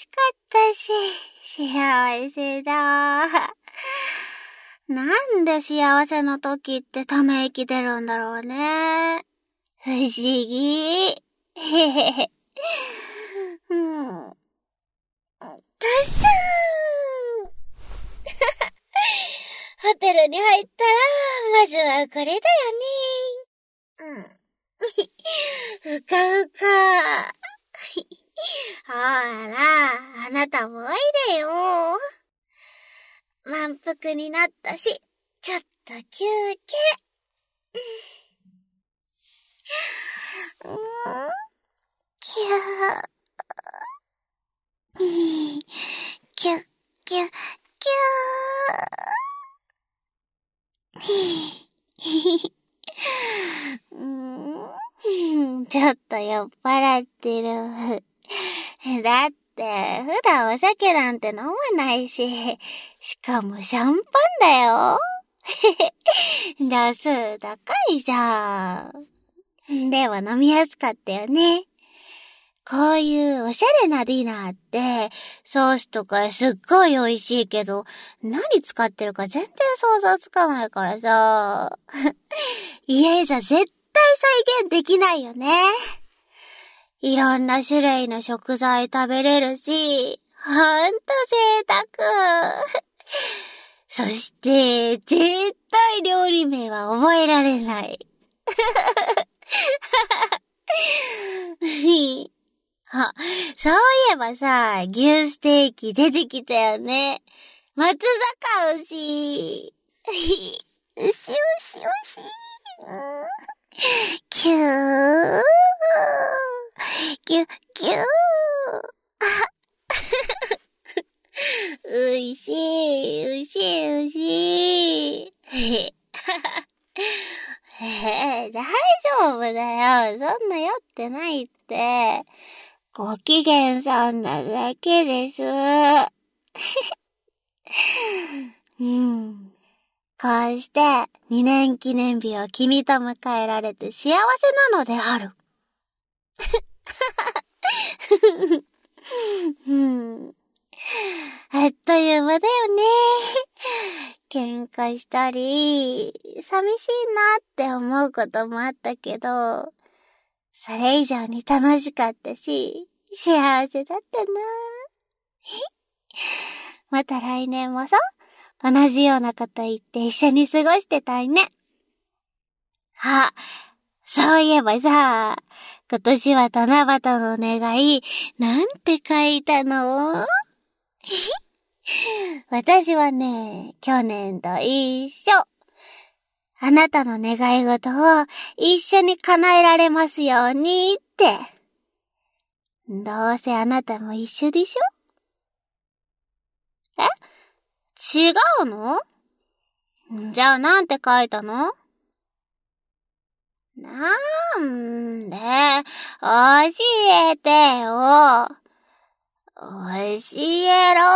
しかったし、幸せだ。なんで幸せの時ってため息出るんだろうね。不思議。へへへ。たっさーん。ホテルに入ったら、まずはこれだよね。ふかふか。ほら、あなたもおいでよ。満腹になったし、ちょっと休憩。キュー。キュッキュッキュー。ちょっと酔っ払ってる。だって、普段お酒なんて飲まないし、しかもシャンパンだよ。度数高いじゃん。でも飲みやすかったよね。こういうおしゃれなディナーって、ソースとかすっごい美味しいけど、何使ってるか全然想像つかないからさ。家じゃ絶対再現できないよね。いろんな種類の食材食べれるし、ほんと贅沢。そして、絶対料理名は覚えられない。あ、そういえばさ、牛ステーキ出てきたよね。松阪牛。牛牛牛。キュー。キュッキュー。ういしい、うしい、うしい。大丈夫だよ。そんな酔ってないって。ご機嫌さんなだけです。こうして2年記念日を君と迎えられて幸せなのである。あっという間だよね。喧嘩したり、寂しいなって思うこともあったけど、それ以上に楽しかったし、幸せだったな。また来年もさ、同じようなこと言って一緒に過ごしてたいね。あ、そういえばさ、今年は七夕の願い、なんて書いたの？私はね、去年と一緒。あなたの願い事を一緒に叶えられますようにって。どうせあなたも一緒でしょ？違うの？じゃあなんて書いたの？なんで、教えてよ。教えろ。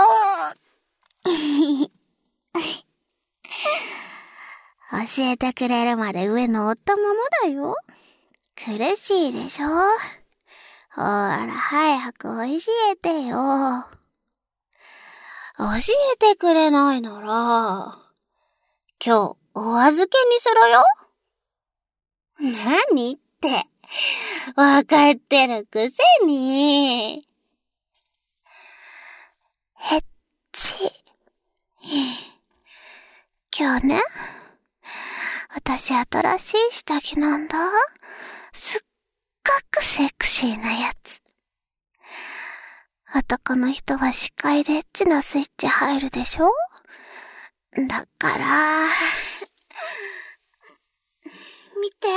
教えてくれるまで上乗ったままだよ。苦しいでしょ？ほら、早く教えてよ。教えてくれないなら、今日お預けにするよ。何って、わかってるくせに。へっち。今日ね、私新しい下着なんだ。すっごくセクシーなやつ。男の人は視界でエッチなスイッチ入るでしょ？だから、見て。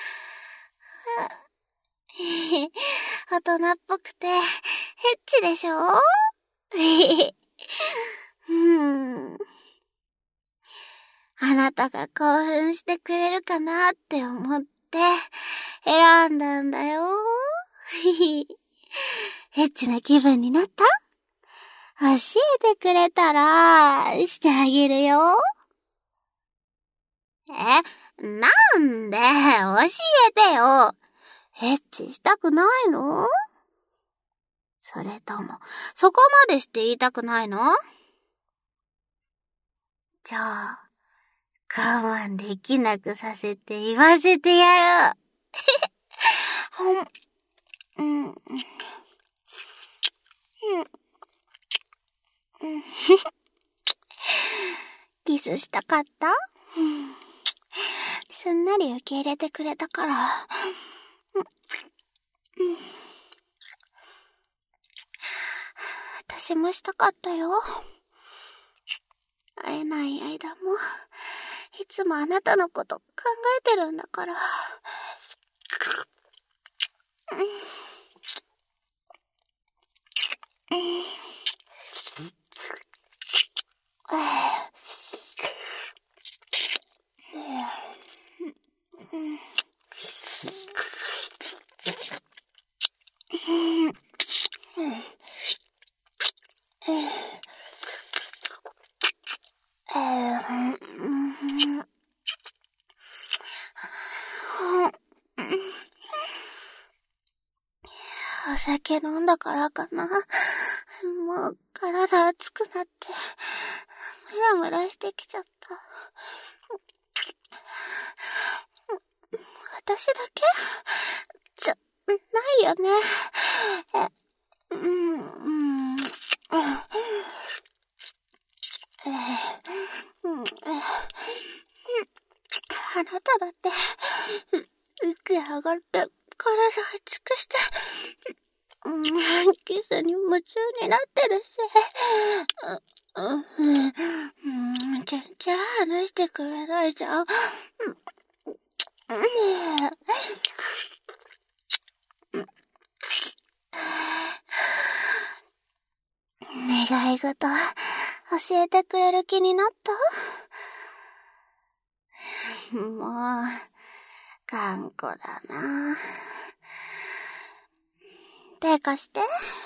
大人っぽくて、エッチでしょ？あなたが興奮してくれるかなって思って選んだんだよ。エッチな気分になった？教えてくれたらしてあげるよ。なんで？教えてよ。エッチしたくないの？ それとも、そこまでして言いたくないの？じゃあ、我慢できなくさせて言わせてやる。キスしたかった？すんなり受け入れてくれたから。私もしたかったよ。会えない間も、いつもあなたのこと考えてるんだから。お酒飲んだからかな。もう体熱くなって、ムラムラしてきちゃった。私だけ？ないよね。あなただって、息上がって、体熱くして、キスに夢中になってるし、全然話してくれないじゃん。願い事、教えてくれる気になった？もう、頑固だな。手貸して。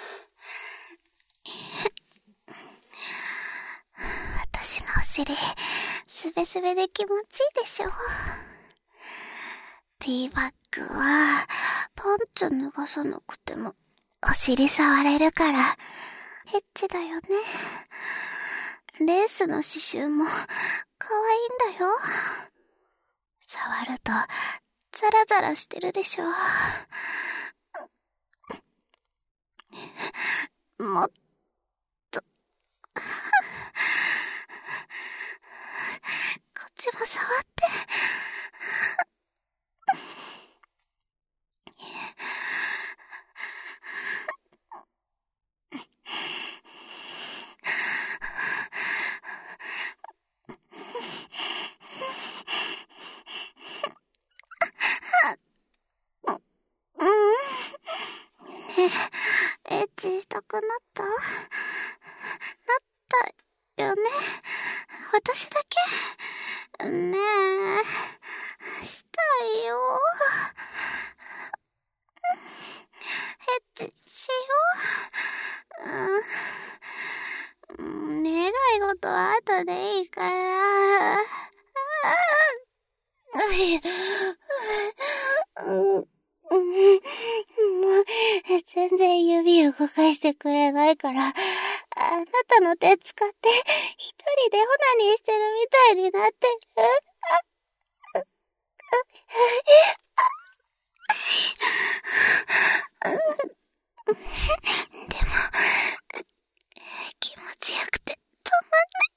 私のお尻、すべすべで気持ちいいでしょ。ティーバッグは、パンツ脱がさなくても、お尻触れるから、エッチだよね。レースの刺繍も、可愛いんだよ。触ると、ザラザラしてるでしょ。もっと、こっちも触って。エッチしたくなった？なったよね？私だけ？ねえ、したいよ。エッチしよう。願い事は後でいいから。全然指を動かしてくれないから、あなたの手使って一人でオナニーしてるみたいになってる。でも、気持ちよくて止まんない。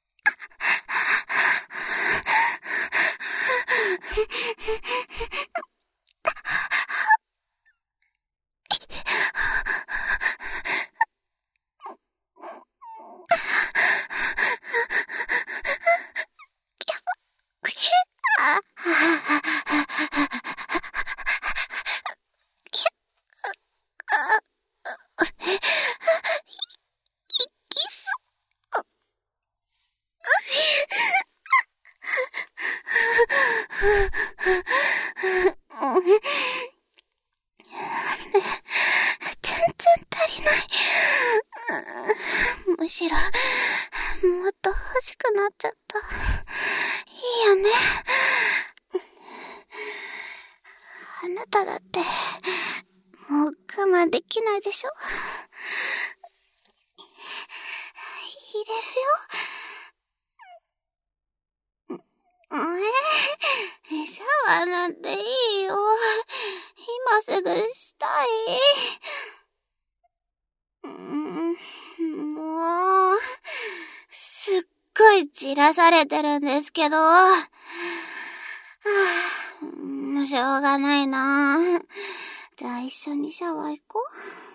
むしろ、もっと欲しくなっちゃった。いいよね。あなただって、もう我慢できないでしょ？ 入れるよ。シャワーなんていいよ。今すぐしたい。もう、すっごい散らされてるんですけど。しょうがないな。じゃあ一緒にシャワー行こう。